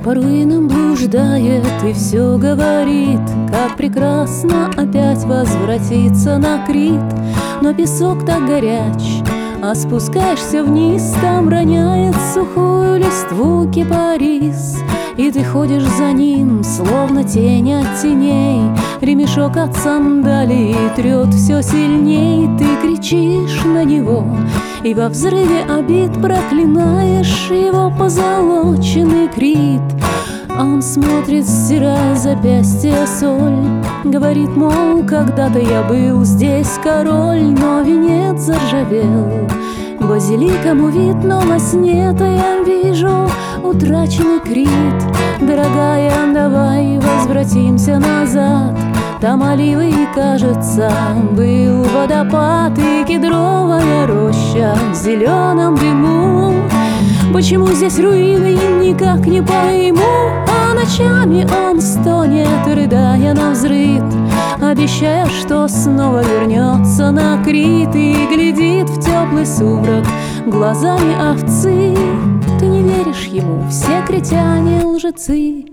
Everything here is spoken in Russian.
По руинам блуждает и все говорит, как прекрасно опять возвратиться на Крит. Но песок так горяч, а спускаешься вниз, там роняет сухую листву кипарис. И ты ходишь за ним, словно тень от теней. Ремешок от сандалий трет все сильней. Ты кричишь на него и во взрыве обид проклинаешь его позолоченный Крит. А он смотрит, стирая запястье соль, говорит, мол, когда-то я был здесь король, но венец заржавел. Базиликом увид, но во сне-то я вижу утраченный Крит. Дорогая, давай возвратимся назад. Там оливы, кажется, был водопад и кедровая роща в зеленом дыму. Почему здесь руины, никак не пойму. А ночами он стонет, рыдая навзрыд, обещая, что снова вернется на Крит. И глядит в теплый сумрак глазами овцы. Ты не веришь ему, все критяне лжецы.